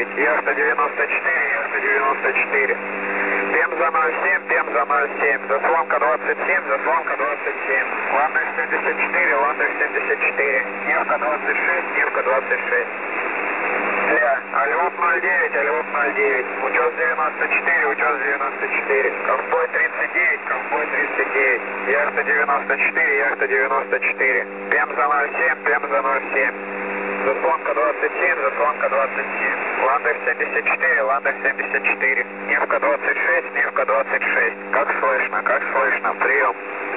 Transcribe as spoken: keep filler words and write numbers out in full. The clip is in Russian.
Яхта девяносто четыре, яхта девяносто четыре. Пемза ноль семь, Пемза ноль семь. Заслонка двадцать семь, заслонка двадцать семь. Ландер семьдесят четыре, Ландер семьдесят четыре. Невка двадцать шесть, Невка двадцать шесть. Ля, Альвов ноль девять, Альвов ноль девять. Учет девяносто четыре, учет девяносто четыре. Ковбой тридцать девять, Ковбой тридцать девять. Яхта девяносто четыре, яхта девяносто четыре. Пемза ноль семь, Пемза ноль семь. Заслонка двадцать семь, заслонка двадцать семь. Ландер семьдесят четыре, Ландер семьдесят четыре. Невка двадцать шесть, Невка двадцать шесть. Как слышно, как слышно, прием.